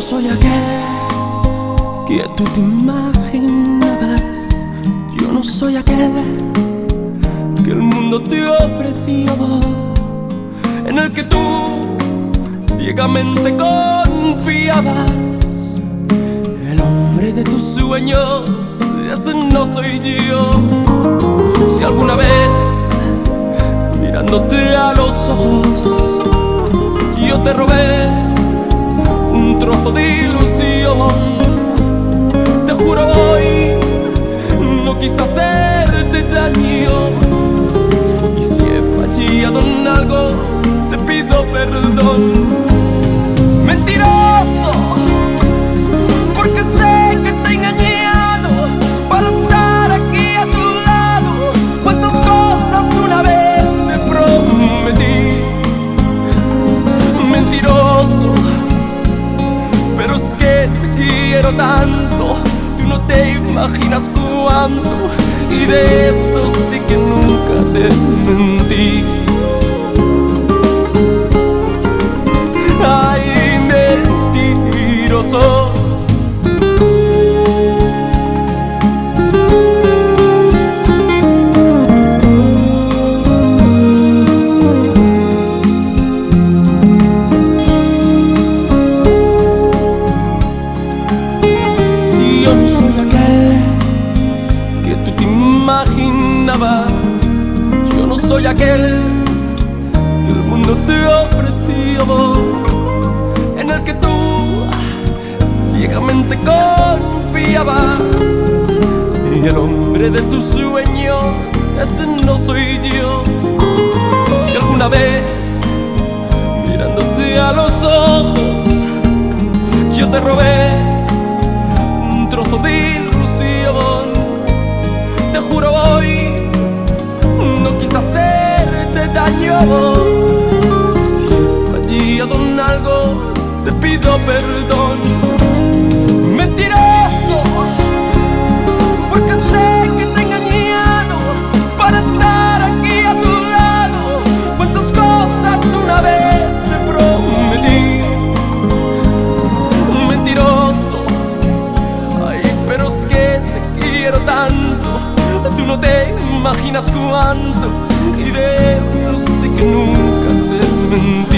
soy aquel que tú te imaginabas. Yo no soy aquel que el mundo te ofreció, en el que tú ciegamente confiabas. El hombre de tus sueños, ese no soy yo. Si alguna vez, mirándote a los ojos, yo te robé un trozo de ilusión, te juro hoy no quise hacerte daño. Y si he fallado en algo, te pido perdón. Mentiroso, porque sé que te he engañado para estar aquí a tu lado. Cuántas cosas una vez te prometí. Mentiroso, pero es que te quiero tanto, tú no te imaginas cuánto, y de eso sí que nunca te mentí. Ay, mentiroso. Yo no soy aquel que tú te imaginabas. Yo no soy aquel que el mundo te ofreció, en el que tú ciegamente confiabas. Y el hombre de tus sueños, ese no soy yo. Si alguna vez, mirándote a los ojos, yo te robé un trozo de ilusión, te juro hoy no quise hacerte daño. Si he fallado en algo, te pido perdón. Mentiroso, porque sé que te he engañado para estar aquí a tu lado. Cuántas cosas una vez te prometí. Mentiroso, ay, pero es que te quiero tanto, tú no te imaginas cuánto, y de eso sí que nunca te mentí.